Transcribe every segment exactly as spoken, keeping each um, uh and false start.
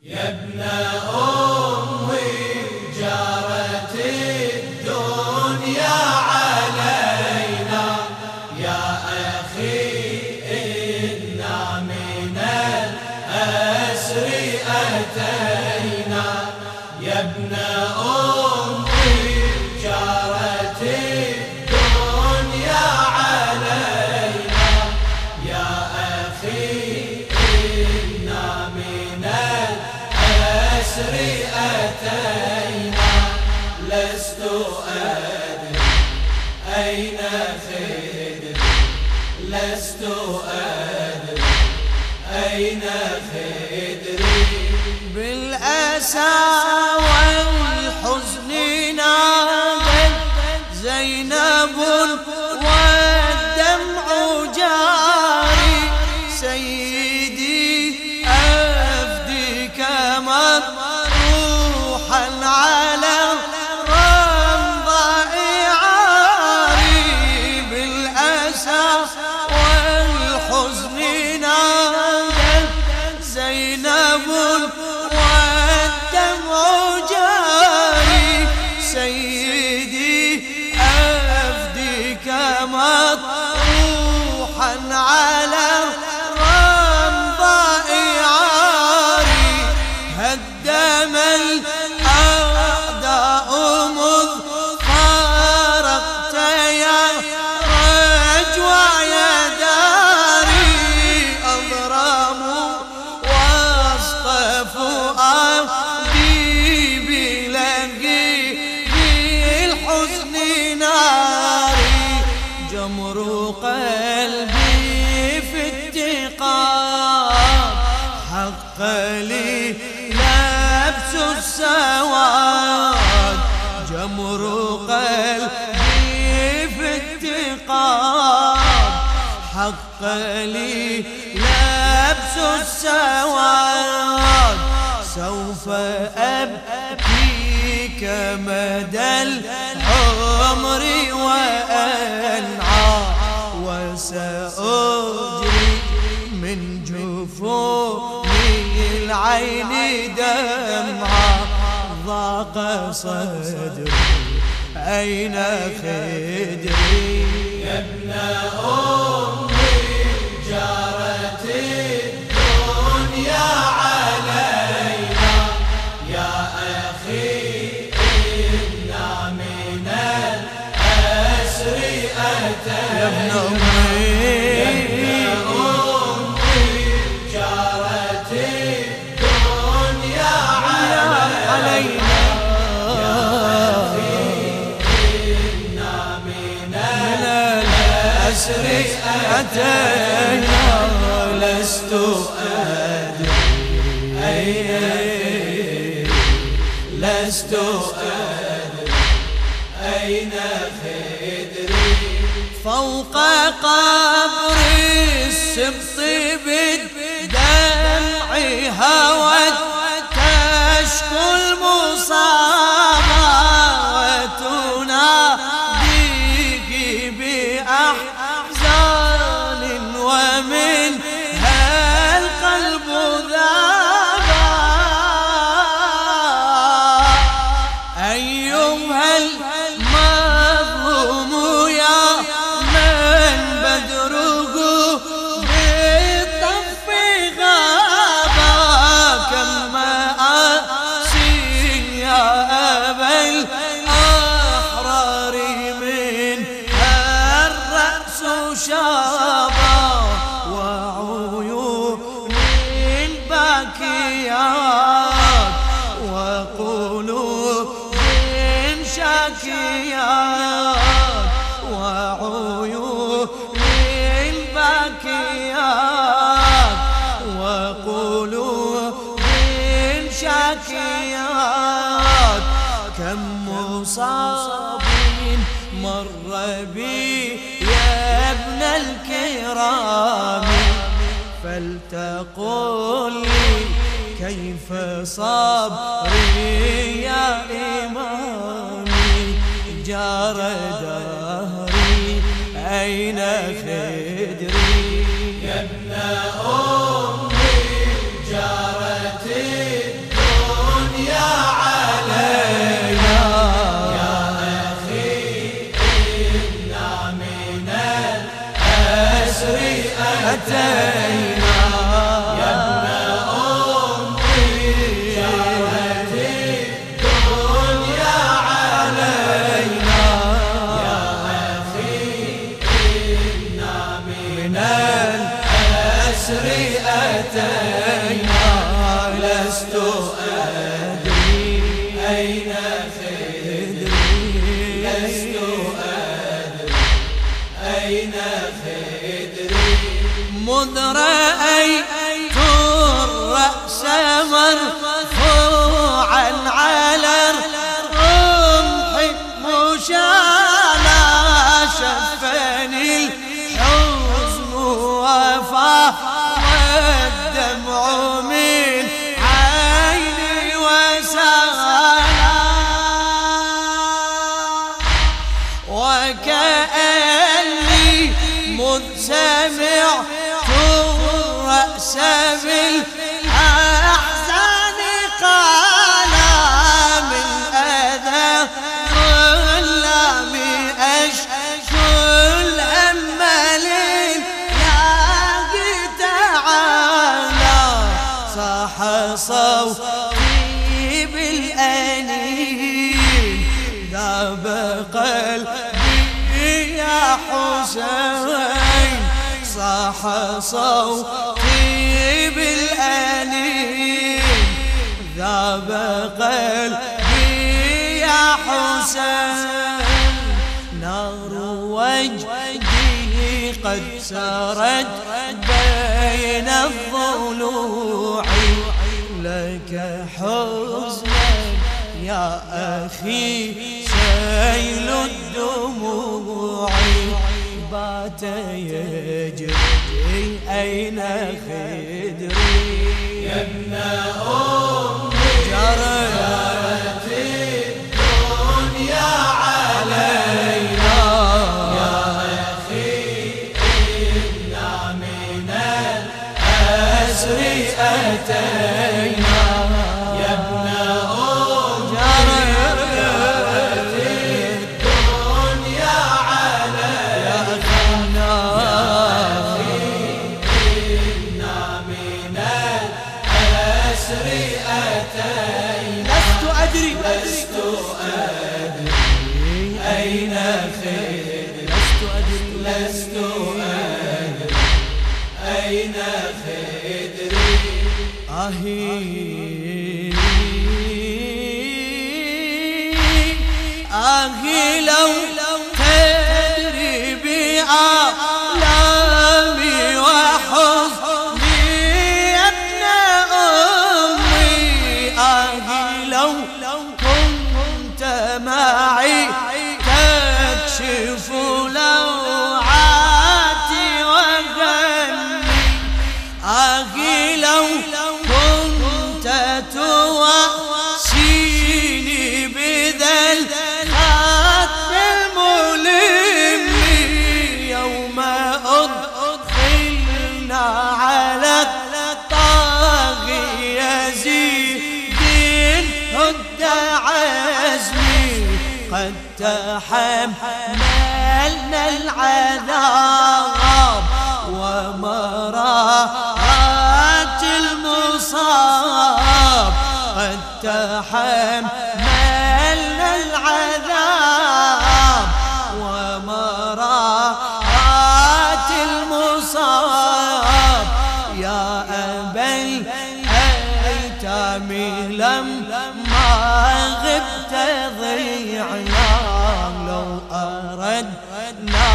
يا ابن أمي جارت الدنيا علينا، يا أخي إنا من الأسر أتينا. يا ابن أمي جارت الدنيا علينا، يا أخي إنا من الأسر أتينا. لست أدري أين خدري، لست أدري أين خدري. بالأسى والحزن نادت زينب والدمع جاري، سيدي أفديك مطروحا على رمضاء عاري. بالأسى والحزن نادت زينب والدمع جاري، سيدي أفديك مطروحا على رمضاء عاري. هدم الأعداء مذ فارقت يا رجوع يا داري، أضرموا وسط فؤادي بلهي بالحزن ناري. جمر قلبي في اتقاد حق لي لبس السواد. جمر قلبي في اتقاد حق لي لبس السواد. سوف أبكيك مدى العمر وأنعى، وسأجري من جفوني العين دمعا. ضاق صدري أين خدري. يا ابن أمي جارت الدنيا علينا، يا أخي إنا من الأسر أتينا. يا ابن أمي جارت الدنيا علينا، يا أخي إنا من الأسر أتينا. لست أدري أين، لست أدري أين خدري. فوق قبر السبط بالدمع هوت تشكو المصابة، وتناديك بأحزان ومنها القلب ذابا. أيها المظلوم يا من بدره بالطف غابا، كم مآسي يا أبا الأحرار منها الرأس شابا. وعيون باكيات وقلوب شاكيات، وعيون باكيات وقلوب شاكيات. كم مصاب مر بي يا ابن الكرام، فلتقل لي كيف صبري يا إمامي. جار دهري أين خدري. يا ابن أمي جارت أتينا لست أدري أين خدري لست أدري أين خدري مذ رأيت الرأس مرفوعا على الرمح مشالا شفني الحزن وفاض الدمع من عيني وسالا وكأني مذ سمعت الرأس بالأحزان قال من أذى اللام أشكو الهم لله تعالى صاح صوتي بالأنين ذاب قلبي يا حسين صاح صوتي بالأنين ذاب قلبي يا حسين نار وجهي قد سرت بين الضلوع لك حزنا يا أخي سيل الدموع بات يجري أين خدري يا ابن أمي جرت الدنيا علينا يا أخي إنا من الأسر أتينا يا ابن أمي جرت الدنيا علينا لست أدري لست أدري أين خدري لست أدري لست أدري أين خدري آهي آهي لو تدري بأعلامي وحزني يا ابن أمي آهي لو كنت معي تكشف لوعاتي وغني آهي لو كنت تواسيني بذا الخط الملم يوم أدخلنا على الطاغي يزيد هد عزمي قد تحملنا العذاب ومرارات المصاب قد تحملنا العذاب ومرارات المصاب يا أبا الأيتام لما غبت ضيعنا لو أردنا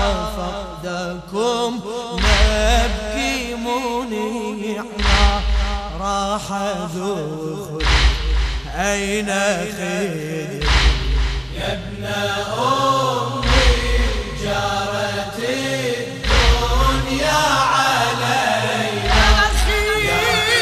فقدكم نبكي منيعنا راح ذو أين خدري يا ابن أمي جرت الدنيا علينا يا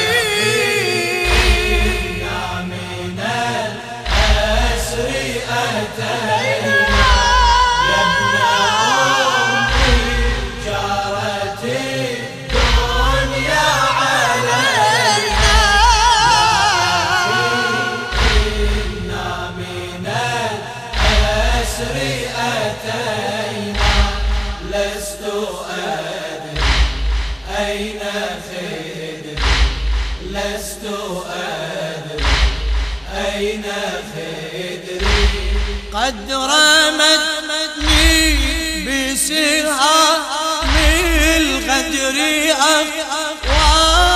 إنا من الأسر أتينا يا ابن أمي جرت الدنيا علينا إنا من الأسر أتينا لست أدري أين خدري لست أدري أين خدري قد رمتني بسهام الغدر أقوى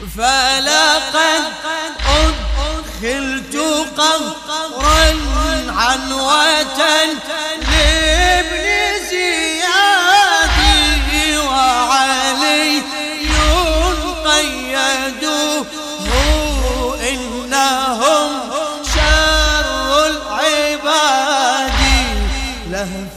فلقد أدخلت قهرا عنوة لابن زياد وعلي قيدوه إنهم شر العباد لهف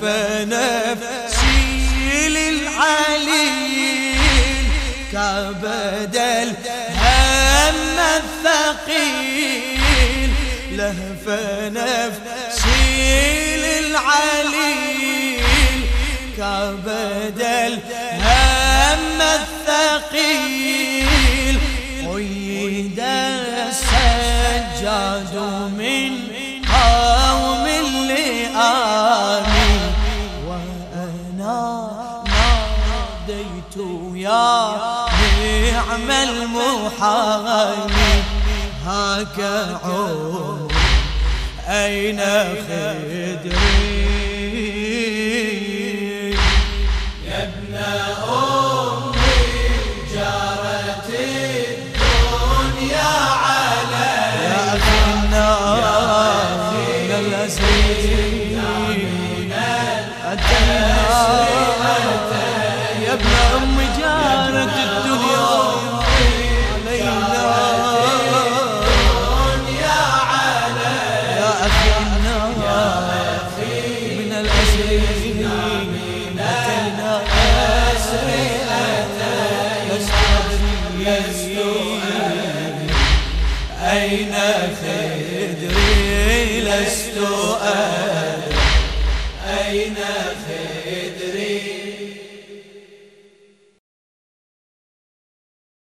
نفسي للعلي كبد الهم الثقيل لهف نفسي للعلي كبد الهم الثقيل قيد السجاد من قوم لآمين وأنا ناديت يا نعم المحامي هاك عمر أين خدري يا ابن أمي جارت الدنيا علي يا أخي النار من الأسير يا ابن أمي جارت الدنيا أين خدري لست أدري أين خدري